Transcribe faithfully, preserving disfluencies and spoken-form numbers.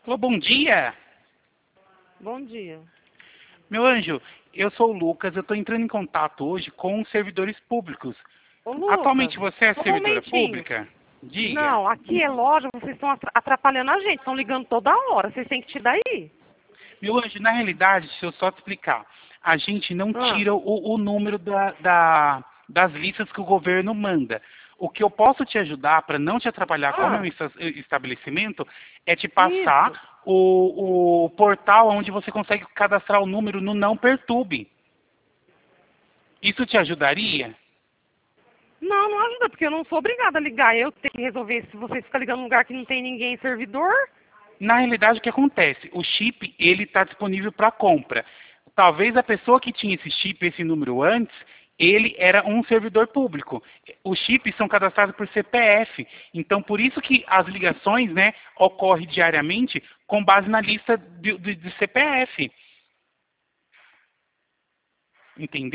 Alô, bom dia. Bom dia. Meu anjo, eu sou o Lucas, eu estou entrando em contato hoje com os servidores públicos. Ô, Lucas, Atualmente você é só um servidora momentinho. pública? Diga. Não, aqui é loja, vocês estão atra- atrapalhando a gente, estão ligando toda hora, vocês têm que tirar daí. Meu anjo, na realidade, deixa eu só te explicar. A gente não Ah, tira o, o número da, da- das listas que o governo manda. O que eu posso te ajudar, para não te atrapalhar com o meu ah, esta- estabelecimento, é te passar isso. o, o portal onde você consegue cadastrar o número no Não Perturbe. Isso te ajudaria? Não, não ajuda, porque eu não sou obrigada a ligar. Eu tenho que resolver se vocês ficam ligando num lugar que não tem ninguém em servidor. Na realidade, o que acontece? O chip, ele está disponível para compra. Talvez a pessoa que tinha esse chip, esse número antes, ele era um servidor público. Os chips são cadastrados por C P F. Então, por isso que as ligações, né, ocorrem diariamente com base na lista de, de, de C P F. Entendeu?